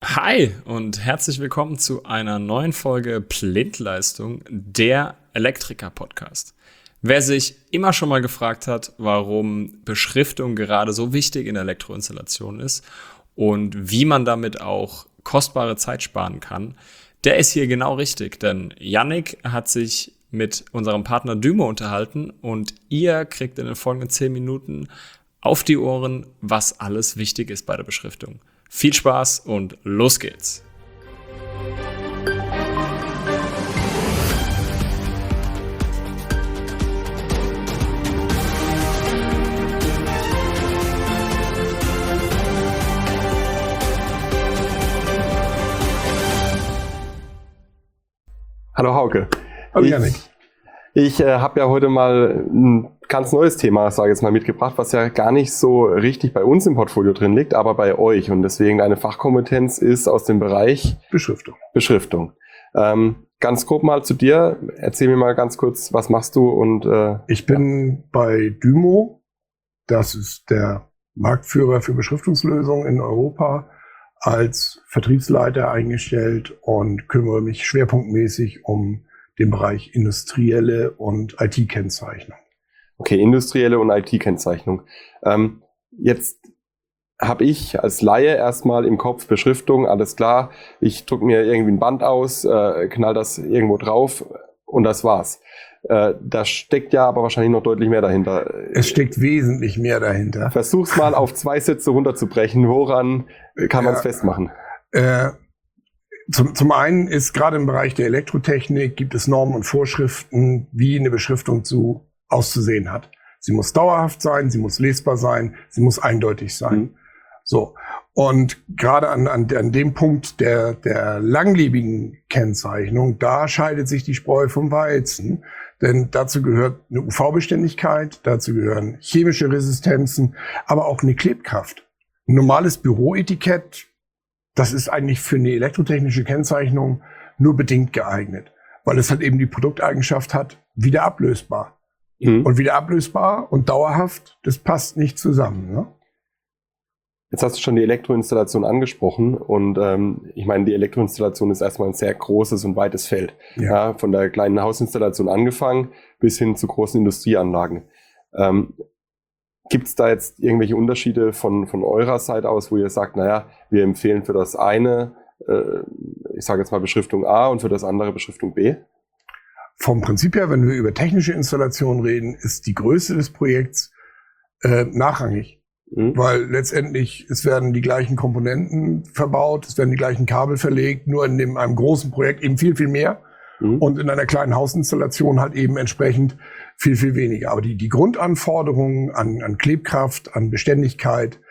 Hi und herzlich willkommen zu einer neuen Folge Blindleistung, der Elektriker-Podcast. Wer sich immer schon mal gefragt hat, warum Beschriftung gerade so wichtig in der Elektroinstallation ist und wie man damit auch kostbare Zeit sparen kann, der ist hier genau richtig, denn Yannick hat sich mit unserem Partner Dymo unterhalten und ihr kriegt in den folgenden 10 Minuten auf die Ohren, was alles wichtig ist bei der Beschriftung. Viel Spaß und los geht's! Hallo Hauke. Hallo Yannick. Ich habe ja heute mal ein ganz neues Thema, sage ich jetzt mal, mitgebracht, was ja gar nicht so richtig bei uns im Portfolio drin liegt, aber bei euch. Und deswegen deine Fachkompetenz ist aus dem Bereich Beschriftung. Ganz grob mal zu dir. Erzähl mir mal ganz kurz, was machst du? Und ich bin bei Dymo. Das ist der Marktführer für Beschriftungslösungen in Europa, als Vertriebsleiter eingestellt und kümmere mich schwerpunktmäßig um den Bereich industrielle und IT-Kennzeichnung. Okay, industrielle und IT-Kennzeichnung. Jetzt habe ich als Laie erstmal im Kopf Beschriftung, alles klar, ich drucke mir irgendwie ein Band aus, knall das irgendwo drauf und das war's. Da steckt ja aber wahrscheinlich noch deutlich mehr dahinter. Es steckt wesentlich mehr dahinter. Versuch's mal auf 2 Sätze runterzubrechen. Woran kann man es festmachen? Zum einen ist gerade im Bereich der Elektrotechnik gibt es Normen und Vorschriften, wie eine Beschriftung auszusehen hat. Sie muss dauerhaft sein, sie muss lesbar sein, sie muss eindeutig sein. So. Und gerade an dem Punkt der langlebigen Kennzeichnung, da scheidet sich die Spreu vom Weizen. Denn dazu gehört eine UV-Beständigkeit, dazu gehören chemische Resistenzen, aber auch eine Klebkraft. Ein normales Büroetikett, das ist eigentlich für eine elektrotechnische Kennzeichnung nur bedingt geeignet, weil es halt eben die Produkteigenschaft hat, wieder ablösbar. Und wieder ablösbar und dauerhaft, das passt nicht zusammen. Ne? Jetzt hast du schon die Elektroinstallation angesprochen und ich meine, die Elektroinstallation ist erstmal ein sehr großes und weites Feld. Ja, von der kleinen Hausinstallation angefangen bis hin zu großen Industrieanlagen. Gibt es da jetzt irgendwelche Unterschiede von eurer Seite aus, wo ihr sagt, naja, wir empfehlen für das eine, ich sage jetzt mal Beschriftung A und für das andere Beschriftung B? Vom Prinzip her, wenn wir über technische Installation reden, ist die Größe des Projekts nachrangig. Weil letztendlich, es werden die gleichen Komponenten verbaut, es werden die gleichen Kabel verlegt, nur in einem großen Projekt eben viel, viel mehr. Und in einer kleinen Hausinstallation halt eben entsprechend viel, viel weniger. Aber die Grundanforderungen an Klebkraft, an Beständigkeit,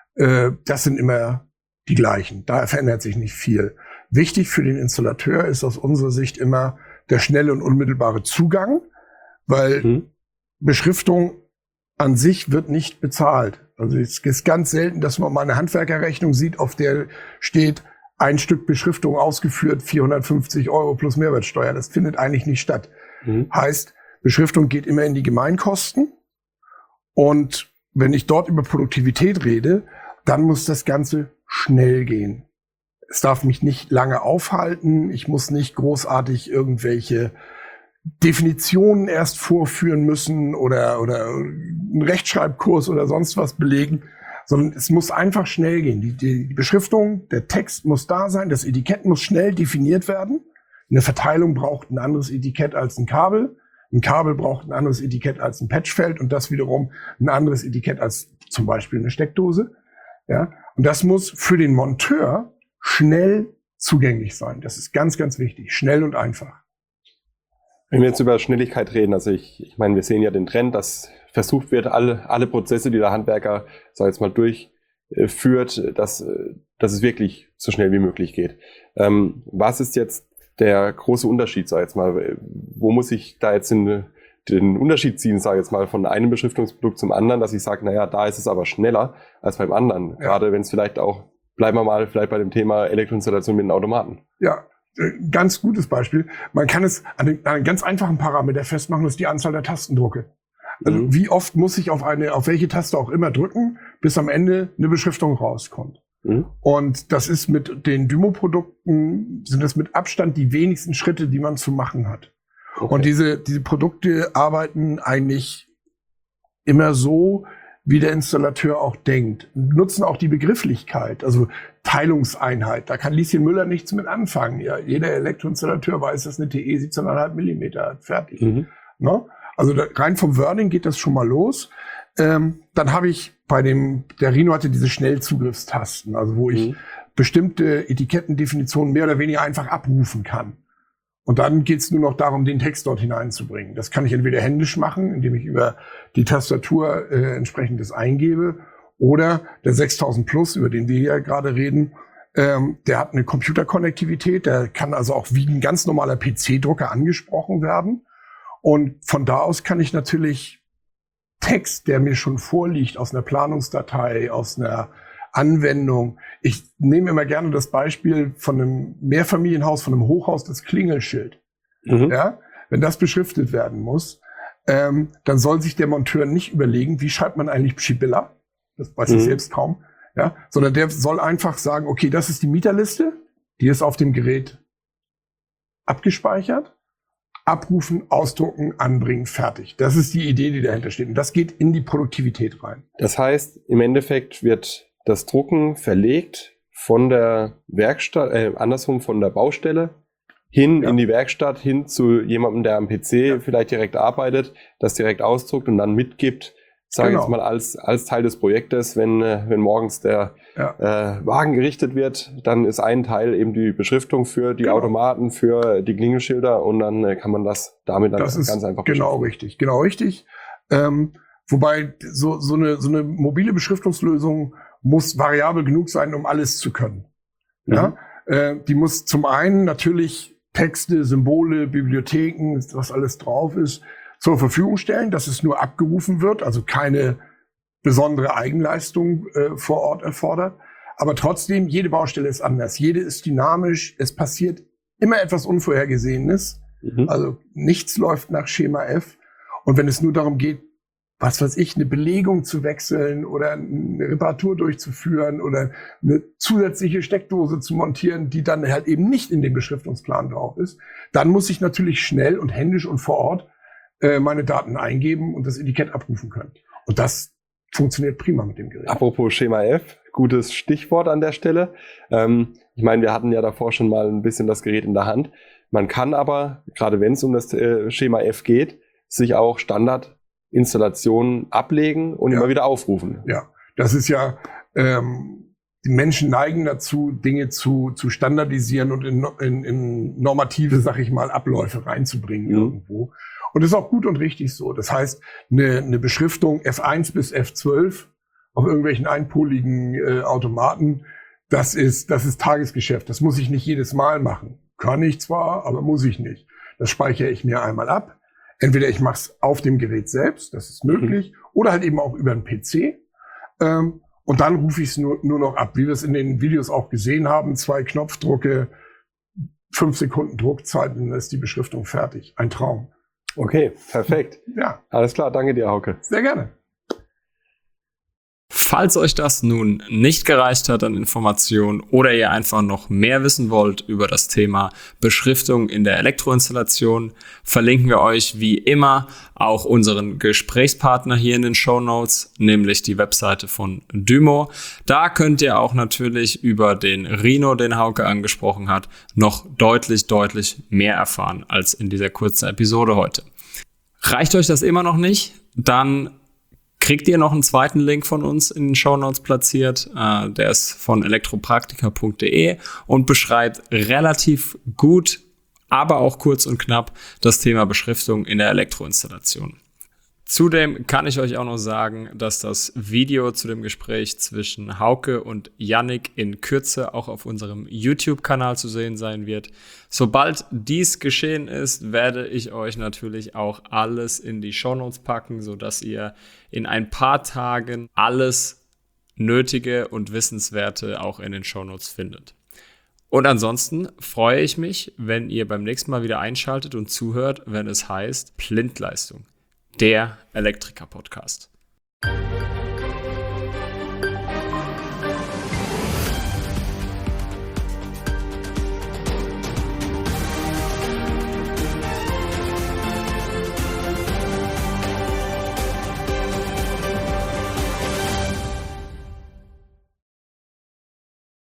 das sind immer die gleichen. Da verändert sich nicht viel. Wichtig für den Installateur ist aus unserer Sicht immer der schnelle und unmittelbare Zugang, weil Beschriftung an sich wird nicht bezahlt. Also es ist ganz selten, dass man mal eine Handwerkerrechnung sieht, auf der steht, ein Stück Beschriftung ausgeführt, 450 € plus Mehrwertsteuer. Das findet eigentlich nicht statt. Heißt, Beschriftung geht immer in die Gemeinkosten. Und wenn ich dort über Produktivität rede, dann muss das Ganze schnell gehen. Es darf mich nicht lange aufhalten. Ich muss nicht großartig irgendwelche Definitionen erst vorführen müssen oder einen Rechtschreibkurs oder sonst was belegen, sondern es muss einfach schnell gehen. Die Beschriftung, der Text muss da sein, das Etikett muss schnell definiert werden. Eine Verteilung braucht ein anderes Etikett als ein Kabel. Ein Kabel braucht ein anderes Etikett als ein Patchfeld und das wiederum ein anderes Etikett als zum Beispiel eine Steckdose. Ja, und das muss für den Monteur schnell zugänglich sein. Das ist ganz, ganz wichtig. Schnell und einfach. Wenn wir jetzt über Schnelligkeit reden, also ich meine, wir sehen ja den Trend, dass versucht wird, alle Prozesse, die der Handwerker, sag ich jetzt mal, durchführt, dass es wirklich so schnell wie möglich geht. Was ist jetzt der große Unterschied, sag ich jetzt mal? Wo muss ich da jetzt den Unterschied ziehen, sage ich jetzt mal, von einem Beschriftungsprodukt zum anderen, dass ich sage, naja, da ist es aber schneller als beim anderen. Ja. Gerade wenn es vielleicht auch, bleiben wir mal vielleicht bei dem Thema Elektroinstallation mit den Automaten. Ja. Ganz gutes Beispiel. Man kann es an einem ganz einfachen Parameter festmachen, das ist die Anzahl der Tastendrucke. Also wie oft muss ich auf welche Taste auch immer drücken, bis am Ende eine Beschriftung rauskommt. Und das ist mit den Dymo-Produkten, sind das mit Abstand die wenigsten Schritte, die man zu machen hat. Okay. Und diese Produkte arbeiten eigentlich immer so, wie der Installateur auch denkt. Nutzen auch die Begrifflichkeit, also Teilungseinheit. Da kann Lieschen Müller nichts mit anfangen. Ja, jeder Elektroinstallateur weiß, dass eine TE 17,5 Millimeter hat. Fertig. Ne? Also rein vom Wording geht das schon mal los. Dann habe ich der Rhino hatte diese Schnellzugriffstasten, also wo ich bestimmte Etikettendefinitionen mehr oder weniger einfach abrufen kann. Und dann geht es nur noch darum, den Text dort hineinzubringen. Das kann ich entweder händisch machen, indem ich über die Tastatur entsprechendes eingebe, oder der 6000 Plus, über den wir hier gerade reden, der hat eine Computerkonnektivität, der kann also auch wie ein ganz normaler PC-Drucker angesprochen werden. Und von da aus kann ich natürlich Text, der mir schon vorliegt, aus einer Planungsdatei, aus einer Anwendung. Ich nehme immer gerne das Beispiel von einem Mehrfamilienhaus, von einem Hochhaus, das Klingelschild. Ja, wenn das beschriftet werden muss, dann soll sich der Monteur nicht überlegen, wie schreibt man eigentlich Pschibilla, das weiß ich selbst kaum, ja, sondern der soll einfach sagen, okay, das ist die Mieterliste, die ist auf dem Gerät abgespeichert. Abrufen, ausdrucken, anbringen, fertig. Das ist die Idee, die dahinter steht. Und das geht in die Produktivität rein. Das heißt, im Endeffekt wird das Drucken verlegt von der Werkstatt, andersrum von der Baustelle hin in die Werkstatt, hin zu jemandem, der am PC vielleicht direkt arbeitet, das direkt ausdruckt und dann mitgibt, sage ich jetzt mal als Teil des Projektes, wenn morgens der Wagen gerichtet wird, dann ist ein Teil eben die Beschriftung für die Automaten, für die Klingelschilder und dann kann man das damit dann ganz einfach genau richtig. Wobei so eine mobile Beschriftungslösung muss variabel genug sein, um alles zu können. Ja? Die muss zum einen natürlich Texte, Symbole, Bibliotheken, was alles drauf ist, zur Verfügung stellen, dass es nur abgerufen wird, also keine besondere Eigenleistung vor Ort erfordert. Aber trotzdem, jede Baustelle ist anders. Jede ist dynamisch. Es passiert immer etwas Unvorhergesehenes. Also nichts läuft nach Schema F. Und wenn es nur darum geht, was weiß ich, eine Belegung zu wechseln oder eine Reparatur durchzuführen oder eine zusätzliche Steckdose zu montieren, die dann halt eben nicht in dem Beschriftungsplan drauf ist, dann muss ich natürlich schnell und händisch und vor Ort meine Daten eingeben und das Etikett abrufen können. Und das funktioniert prima mit dem Gerät. Apropos Schema F, gutes Stichwort an der Stelle. Ich meine, wir hatten ja davor schon mal ein bisschen das Gerät in der Hand. Man kann aber, gerade wenn es um das Schema F geht, sich auch Standardinstallationen ablegen und immer wieder aufrufen. Ja, das ist ja, die Menschen neigen dazu, Dinge zu standardisieren und in normative, sag ich mal, Abläufe reinzubringen irgendwo. Und das ist auch gut und richtig so. Das heißt, eine Beschriftung F1 bis F12 auf irgendwelchen einpoligen Automaten, das ist Tagesgeschäft. Das muss ich nicht jedes Mal machen. Kann ich zwar, aber muss ich nicht. Das speichere ich mir einmal ab. Entweder ich mache es auf dem Gerät selbst, das ist möglich, oder halt eben auch über einen PC. Und dann rufe ich es nur noch ab, wie wir es in den Videos auch gesehen haben. 2 Knopfdrucke, 5 Sekunden Druckzeit, und dann ist die Beschriftung fertig. Ein Traum. Okay, perfekt. Ja. Alles klar, danke dir, Hauke. Sehr gerne. Falls euch das nun nicht gereicht hat an Informationen oder ihr einfach noch mehr wissen wollt über das Thema Beschriftung in der Elektroinstallation, verlinken wir euch wie immer auch unseren Gesprächspartner hier in den Shownotes, nämlich die Webseite von Dymo. Da könnt ihr auch natürlich über den Rhino, den Hauke angesprochen hat, noch deutlich mehr erfahren als in dieser kurzen Episode heute. Reicht euch das immer noch nicht? Dann kriegt ihr noch einen zweiten Link von uns in den Shownotes platziert. Der ist von elektropraktika.de und beschreibt relativ gut, aber auch kurz und knapp das Thema Beschriftung in der Elektroinstallation. Zudem kann ich euch auch noch sagen, dass das Video zu dem Gespräch zwischen Hauke und Yannick in Kürze auch auf unserem YouTube-Kanal zu sehen sein wird. Sobald dies geschehen ist, werde ich euch natürlich auch alles in die Shownotes packen, sodass ihr in ein paar Tagen alles Nötige und Wissenswerte auch in den Shownotes findet. Und ansonsten freue ich mich, wenn ihr beim nächsten Mal wieder einschaltet und zuhört, wenn es heißt Blindleistung. Der Elektriker-Podcast.